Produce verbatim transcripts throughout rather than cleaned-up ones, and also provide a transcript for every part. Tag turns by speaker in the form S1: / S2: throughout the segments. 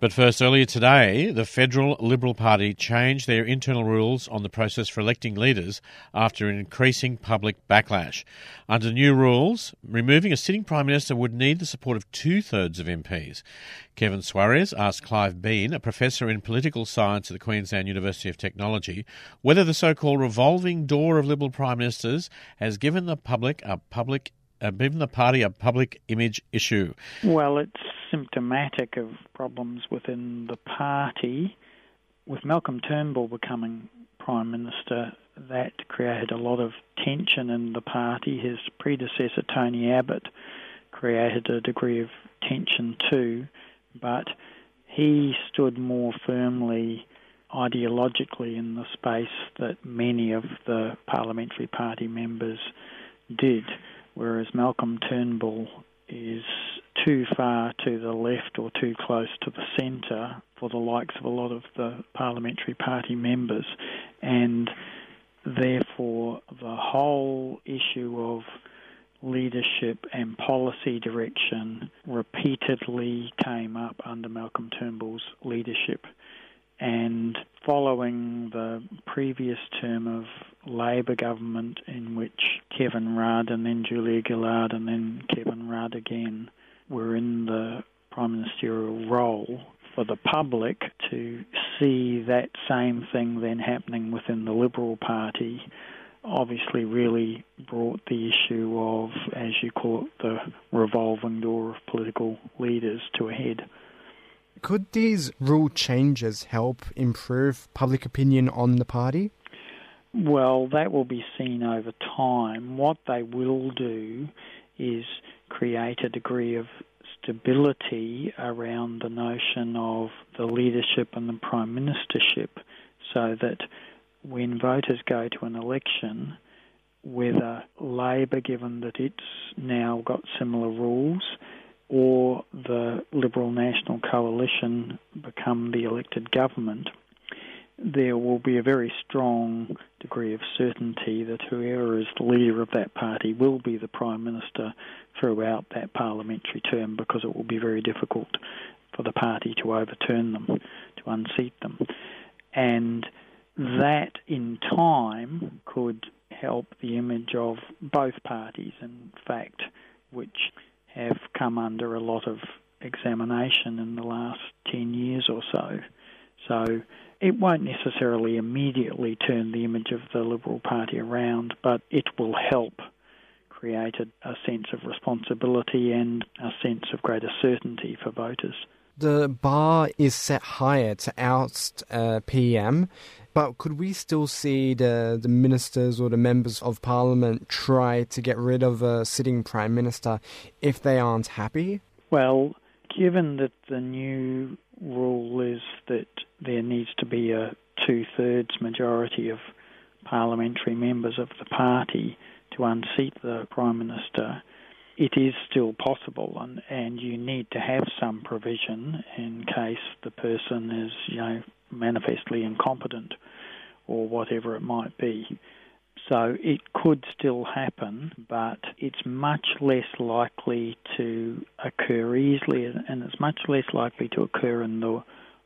S1: But first, earlier today, the Federal Liberal Party changed their internal rules on the process for electing leaders after an increasing public backlash. Under new rules, removing a sitting Prime Minister would need the support of two-thirds of M Ps. Kevin Suarez asked Clive Bean, a professor in political science at the Queensland University of Technology, whether the so-called revolving door of Liberal Prime Ministers has given the public a public Uh, given the party a public image issue.
S2: Well, it's symptomatic of problems within the party. With Malcolm Turnbull becoming Prime Minister, that created a lot of tension in the party. His predecessor, Tony Abbott, created a degree of tension too, but he stood more firmly ideologically in the space that many of the parliamentary party members did, whereas Malcolm Turnbull is too far to the left or too close to the centre for the likes of a lot of the parliamentary party members, and therefore the whole issue of leadership and policy direction repeatedly came up under Malcolm Turnbull's leadership. And following the previous term of Labor government, in which Kevin Rudd and then Julia Gillard and then Kevin Rudd again were in the prime ministerial role, for the public to see that same thing then happening within the Liberal Party obviously really brought the issue of, as you call it, the revolving door of political leaders to a head.
S3: Could these rule changes help improve public opinion on the party?
S2: Well, that will be seen over time. What they will do is create a degree of stability around the notion of the leadership and the prime ministership, so that when voters go to an election, whether Labor, given that it's now got similar rules, or the Liberal National Coalition become the elected government, there will be a very strong degree of certainty that whoever is the leader of that party will be the Prime Minister throughout that parliamentary term, because it will be very difficult for the party to overturn them, to unseat them. And that, in time, could help the image of both parties, in fact, which have come under a lot of examination in the last ten years or so. So it won't necessarily immediately turn the image of the Liberal Party around, but it will help create a, a sense of responsibility and a sense of greater certainty for voters.
S3: The bar is set higher to oust uh, P M, but could we still see the, the ministers or the members of Parliament try to get rid of a sitting Prime Minister if they aren't happy?
S2: Well, given that the new rule is that there needs to be a two-thirds majority of parliamentary members of the party to unseat the Prime Minister, it is still possible, and, and you need to have some provision in case the person is, you know, manifestly incompetent or whatever it might be. So it could still happen, but it's much less likely to occur easily, and it's much less likely to occur in the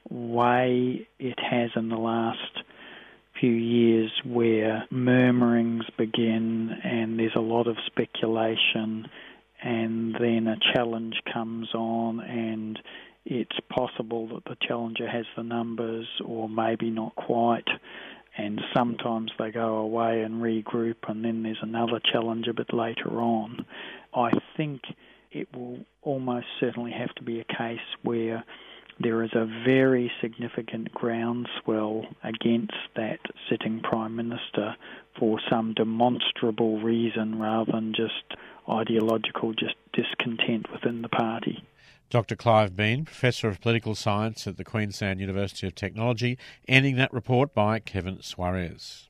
S2: way it has in the last few years, where murmurings begin and there's a lot of speculation, and then a challenge comes on and it's possible that the challenger has the numbers or maybe not quite, and sometimes they go away and regroup and then there's another challenge a bit later on. I think it will almost certainly have to be a case where there is a very significant groundswell against that sitting Prime Minister for some demonstrable reason rather than just ideological just discontent within the party.
S1: Doctor Clive Bean, Professor of Political Science at the Queensland University of Technology, ending that report by Kevin Suarez.